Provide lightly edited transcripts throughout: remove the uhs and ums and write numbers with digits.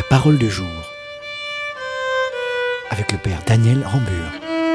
parole de jour avec le Père Daniel Rambure.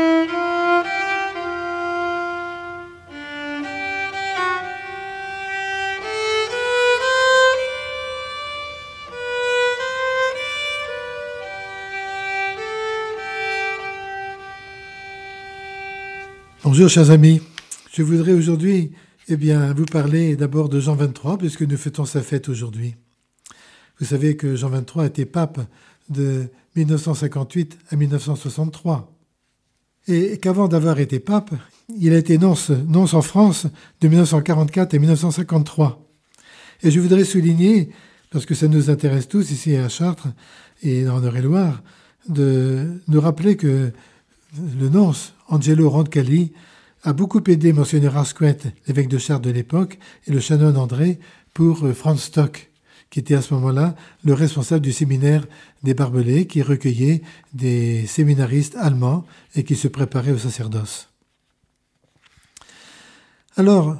Bonjour chers amis, je voudrais aujourd'hui vous parler d'abord de Jean XXIII puisque nous fêtons sa fête aujourd'hui. Vous savez que Jean XXIII était pape de 1958 à 1963 et qu'avant d'avoir été pape, il a été nonce en France de 1944 à 1953. Et je voudrais souligner, parce que ça nous intéresse tous ici à Chartres et en Eure-et-Loire, de nous rappeler que le nonce Angelo Roncalli a beaucoup aidé Monseigneur Asquet, l'évêque de Chartres de l'époque, et le chanoine André pour Franz Stock, qui était à ce moment-là le responsable du séminaire des Barbelés, qui recueillait des séminaristes allemands et qui se préparaient au sacerdoce. Alors,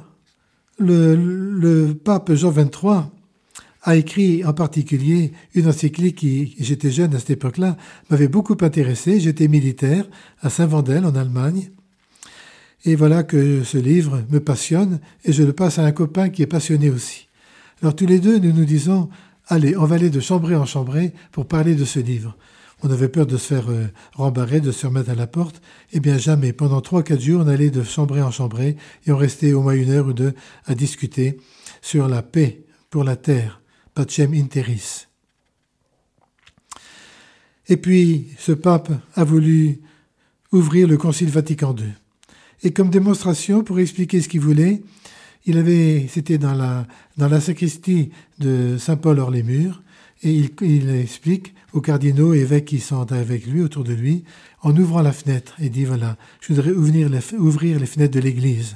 le pape Jean XXIII a écrit en particulier une encyclique qui, j'étais jeune à cette époque-là, m'avait beaucoup intéressé. J'étais militaire à Saint-Wendel en Allemagne. Et voilà que ce livre me passionne et je le passe à un copain qui est passionné aussi. Alors tous les deux, nous nous disons, allez, on va aller de chambrée en chambrée pour parler de ce livre. On avait peur de se faire rembarrer, de se remettre à la porte. Eh bien jamais. Pendant 3-4 jours, on allait de chambrée en chambrée et on restait au moins 1 heure ou 2 à discuter sur la paix pour la terre. Pacem in terris. Et puis, ce pape a voulu ouvrir le Concile Vatican II. Et comme démonstration, pour expliquer ce qu'il voulait, c'était dans la sacristie de Saint-Paul hors les murs, et il explique aux cardinaux et évêques qui sont avec lui, autour de lui, en ouvrant la fenêtre, et dit voilà, je voudrais ouvrir les fenêtres de l'Église.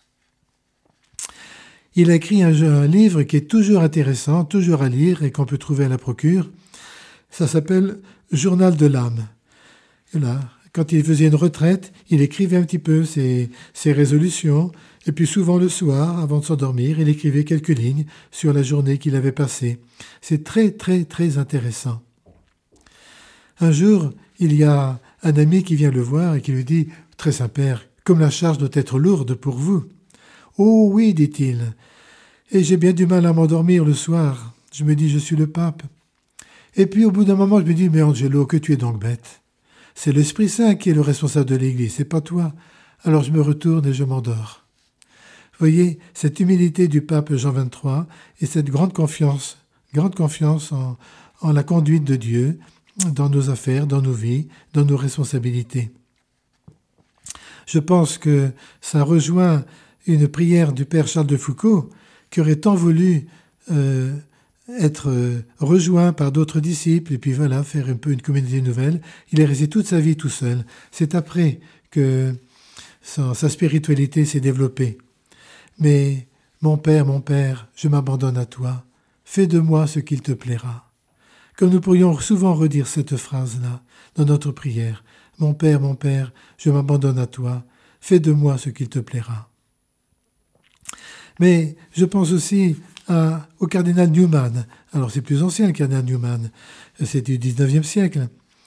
Il a écrit un livre qui est toujours intéressant, toujours à lire et qu'on peut trouver à la procure. Ça s'appelle Journal de l'âme. Et là, quand il faisait une retraite, il écrivait un petit peu ses résolutions. Et puis souvent le soir, avant de s'endormir, il écrivait quelques lignes sur la journée qu'il avait passée. C'est très, très, très intéressant. Un jour, il y a un ami qui vient le voir et qui lui dit « Très Saint-Père, comme la charge doit être lourde pour vous. » « Oh oui, dit-il, et j'ai bien du mal à m'endormir le soir. Je me dis, je suis le pape. Et puis au bout d'un moment, je me dis, mais Angelo, que tu es donc bête. C'est l'Esprit Saint qui est le responsable de l'Église, c'est pas toi. Alors je me retourne et je m'endors. » Vous voyez, cette humilité du pape Jean XXIII et cette grande confiance en la conduite de Dieu dans nos affaires, dans nos vies, dans nos responsabilités. Je pense que ça rejoint une prière du père Charles de Foucauld qui aurait tant voulu être rejoint par d'autres disciples et puis voilà, faire un peu une communauté nouvelle. Il est resté toute sa vie tout seul. C'est après que sa spiritualité s'est développée. Mais mon Père, je m'abandonne à toi. Fais de moi ce qu'il te plaira. Comme nous pourrions souvent redire cette phrase-là dans notre prière. Mon Père, je m'abandonne à toi. Fais de moi ce qu'il te plaira. Mais je pense aussi au cardinal Newman. Alors c'est plus ancien, le cardinal Newman. C'est du 19e siècle.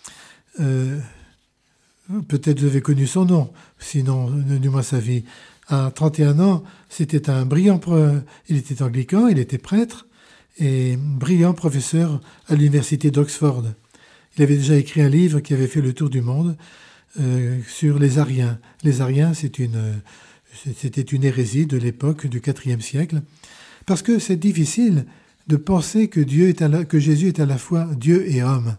Peut-être vous avez connu son nom, sinon donnez-moi sa vie. À 31 ans, c'était un brillant... Il était anglican, il était prêtre, et brillant professeur à l'université d'Oxford. Il avait déjà écrit un livre qui avait fait le tour du monde sur les Ariens. Les Ariens, c'était une hérésie de l'époque du IVe siècle, parce que c'est difficile de penser que Jésus est à la fois Dieu et homme.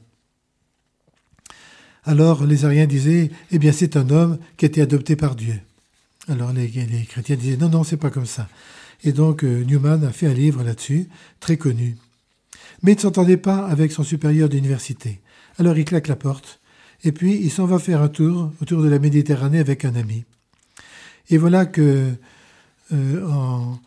Alors les Ariens disaient, eh bien c'est un homme qui a été adopté par Dieu. Alors les chrétiens disaient, non, c'est pas comme ça. Et donc Newman a fait un livre là-dessus, très connu. Mais il ne s'entendait pas avec son supérieur d'université. Alors il claque la porte, et puis il s'en va faire un tour autour de la Méditerranée avec un ami. Et voilà que en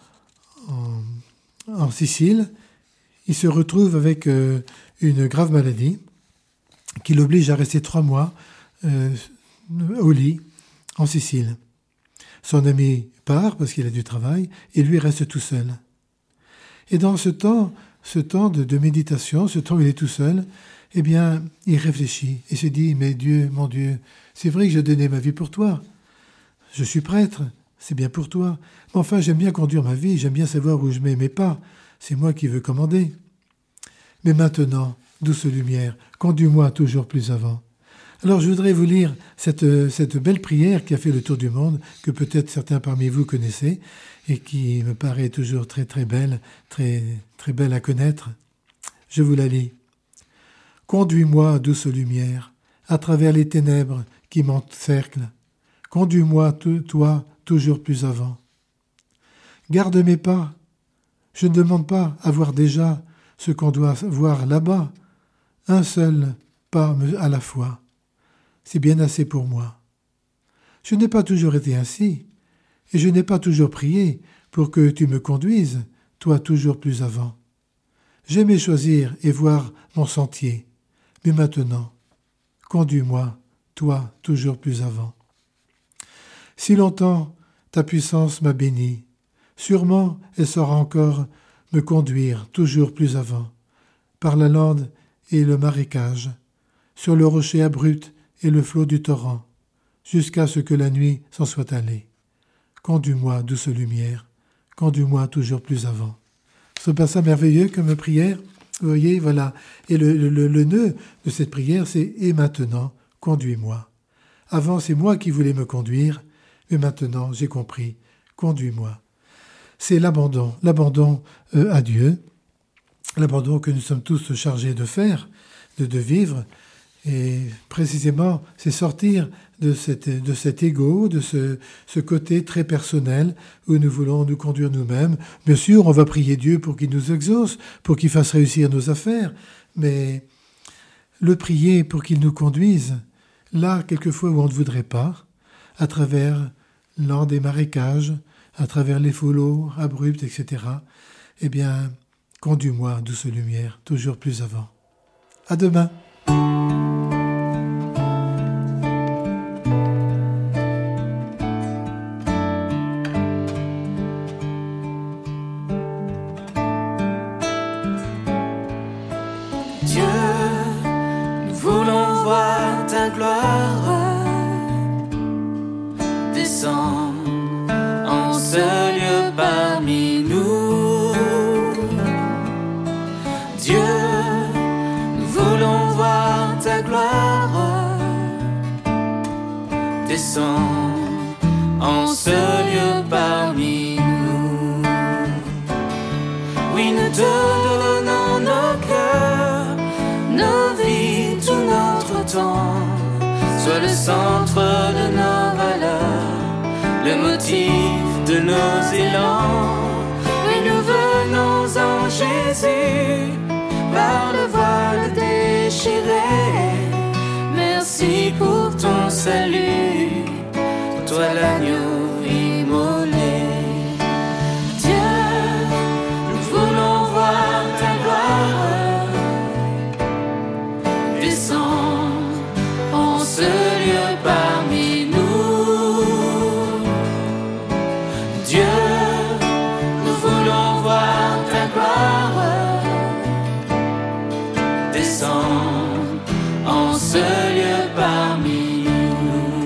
Sicile, il se retrouve avec une grave maladie qui l'oblige à rester 3 mois au lit en Sicile. Son ami part parce qu'il a du travail et lui reste tout seul. Et dans ce temps, ce temps de méditation, ce temps où il est tout seul, eh bien, il réfléchit et se dit, mais Dieu, mon Dieu, c'est vrai que j'ai donné ma vie pour toi. Je suis prêtre, c'est bien pour toi. Mais enfin, j'aime bien conduire ma vie, j'aime bien savoir où je mets mes pas. C'est moi qui veux commander. Mais maintenant, douce lumière, conduis-moi toujours plus avant. Alors, je voudrais vous lire cette belle prière qui a fait le tour du monde, que peut-être certains parmi vous connaissez, et qui me paraît toujours très très belle, très très belle à connaître. Je vous la lis. Conduis-moi, douce lumière, à travers les ténèbres qui m'encerclent. Conduis-moi, toi, toujours plus avant. Garde mes pas. Je ne demande pas à voir déjà ce qu'on doit voir là-bas. Un seul pas à la fois. C'est bien assez pour moi. Je n'ai pas toujours été ainsi, et je n'ai pas toujours prié pour que tu me conduises, toi toujours plus avant. J'aimais choisir et voir mon sentier, mais maintenant, conduis-moi, toi toujours plus avant. Si longtemps ta puissance m'a béni, sûrement elle saura encore me conduire toujours plus avant, par la lande et le marécage, sur le rocher abrupt et le flot du torrent, jusqu'à ce que la nuit s'en soit allée. Conduis-moi, douce lumière, conduis-moi toujours plus avant. Ce passage merveilleux comme prière, vous voyez, voilà. Et le nœud de cette prière, c'est « Et maintenant, conduis-moi ». Avant, c'est moi qui voulais me conduire, mais maintenant, j'ai compris, conduis-moi. C'est l'abandon à Dieu, l'abandon que nous sommes tous chargés de faire, de vivre. Et précisément, c'est sortir de cet ego, de ce côté très personnel où nous voulons nous conduire nous-mêmes. Bien sûr, on va prier Dieu pour qu'il nous exauce, pour qu'il fasse réussir nos affaires, mais le prier pour qu'il nous conduise, là, quelquefois où on ne voudrait pas, à travers l'an des marécages, à travers les flots abrupts, etc., eh bien, conduis-moi, douce lumière, toujours plus avant. À demain. Dieu, nous voulons voir ta gloire descendre en ce lieu parmi nous. Dieu, nous voulons voir ta gloire descendre en ce lieu parmi nous. Oui, nous te donnons nos cœurs, nos vies, tout notre temps. Sois le centre de nos valeurs, le motif de nos élans. Oui, nous venons en Jésus, par le voile déchiré. Merci pour ton salut, toi l'agneau immolé. Dieu, nous voulons voir ta gloire descendre en ce lieu parmi nous. Dieu, nous voulons voir ta gloire descendre en ce lieu parmi nous.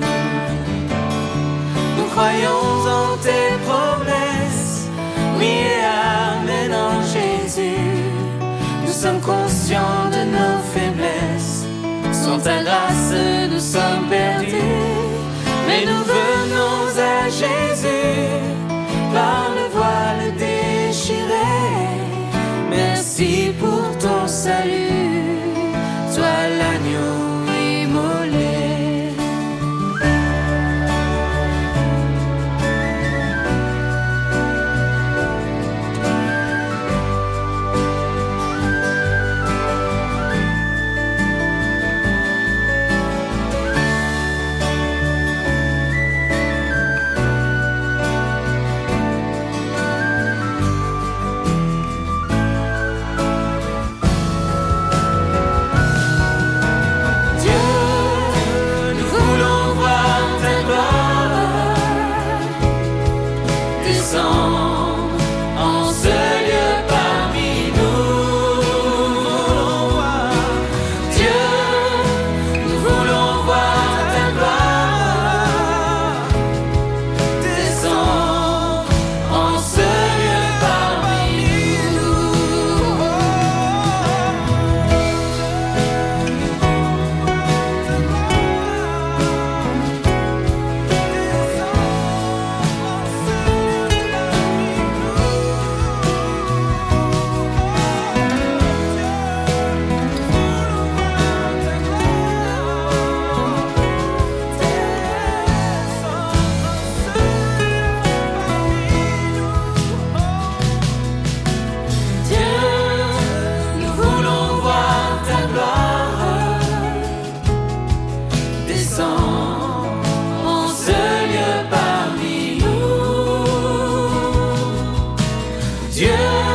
Nous croyons en tes promesses, oui et amen en Jésus. Nous sommes conscients de nos faiblesses, sans ta grâce nous sommes perdus. Mais nous venons à Jésus, par le voile déchiré. Merci pour ton salut, toi l'agneau Dieu